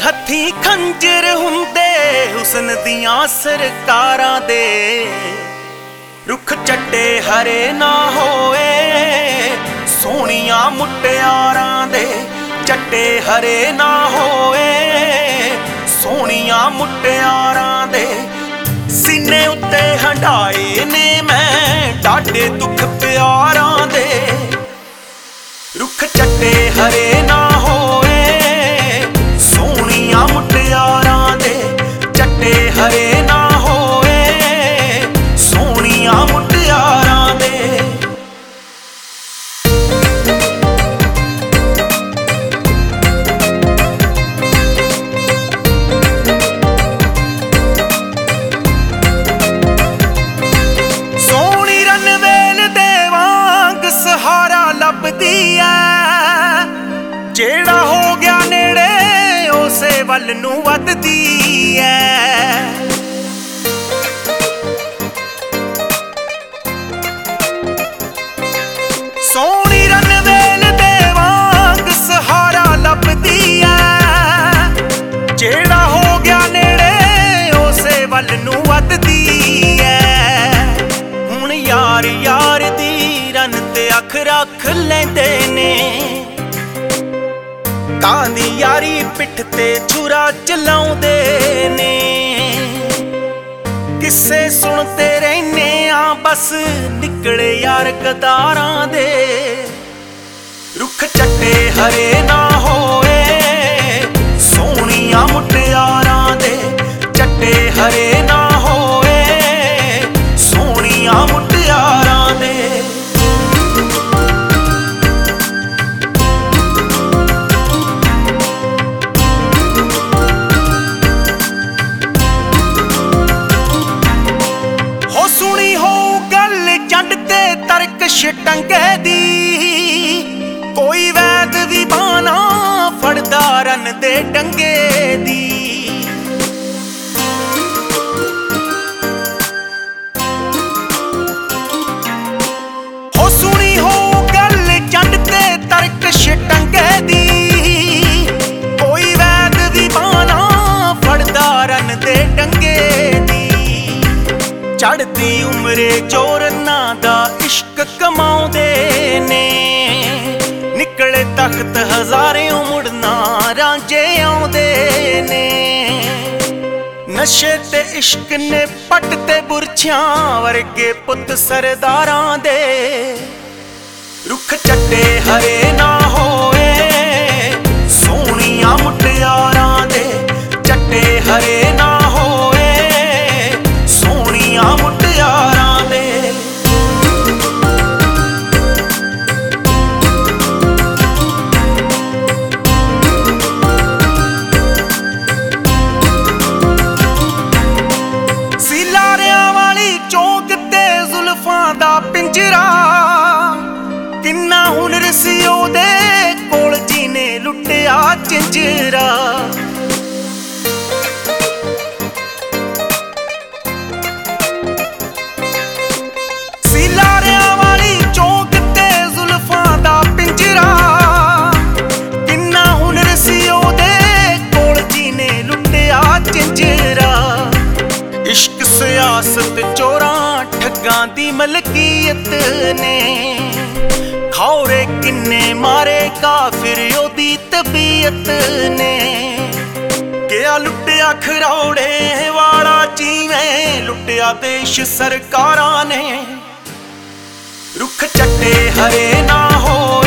हथी खंजर हुंदे हुसन दियां सरकारां दे। रुख चट्टे हरे ना होए सोहणियां मुटियारां दे। चट्टे हरे ना होए सोहणियां मुटियारां दे। सीने उत्ते हंडाए ने मैं डाढे दुख प्यारां दे। रुख चट्टे हरे ना होए सोहणियां मुटियारां दे। चट्टे हरे ना होए सोहणियां मुटियारां दे। सोहणी रनवेल दे वांग सहारा लभदी ऐ। जेड़ा हो गया नेड़े उसे वल नूं वधदी ऐ। सोहणी रनवेल दे वांग सहारा लभदी ऐ। जेड़ा हो गया नेड़े उसे वल नूं वधदी ऐ। हुण यार यार दी रन ते अख रख लैंदे ने। कांदी यारी पिठ ते छुरा चलाउंदे ने। किस्से सुनते रहने आ बस निकले यार गदारां दे। रुख चट्टे हरे ना होए सोहणियां मुटियारां दे। चट्टे हरे ना होए सोहणियां मुटियारां दे। तरकश टंगे दी कोई वैद भी बाना फड़दा रन दे डंगे दी। हो सुनी हो गल जंड ते तरकश टंगे दी कोई वैद भी बाना फड़दा रन दे डंगे दी। चढ़दी उमरे चोरना दा इश्क कमाउंदे ने। निकले तख्त हजारे मुड़ना रांझे आउंदे ने। नशे ते इश्क ने पट ते बुरछियां वर्गे पुत सरदारां दे। रुख चट्टे हरे ना होए सोहणियां मुटियारां दे। चट्टे हरे ना होए सोहणियां मुटियारां दे। पिंजरा किन्ना हुनर सी ओदे कोल जीने लुटिया चिंजरा। सिलारियां वाली चौक ते जुल्फां दा पिंजरा। किन्ना हुनर सी ओदे कोल जीने लुटिया चिंजरा। इश्क सियासत चोरां ठगां दी मलकीयत ने। खौरे किन्ने मारे काफिर ओदी तबीयत ने। क्या लुटिया खरौड़े वाला जिवें लुटिया देश सरकारां ने। रुख चट्टे हरे ना होए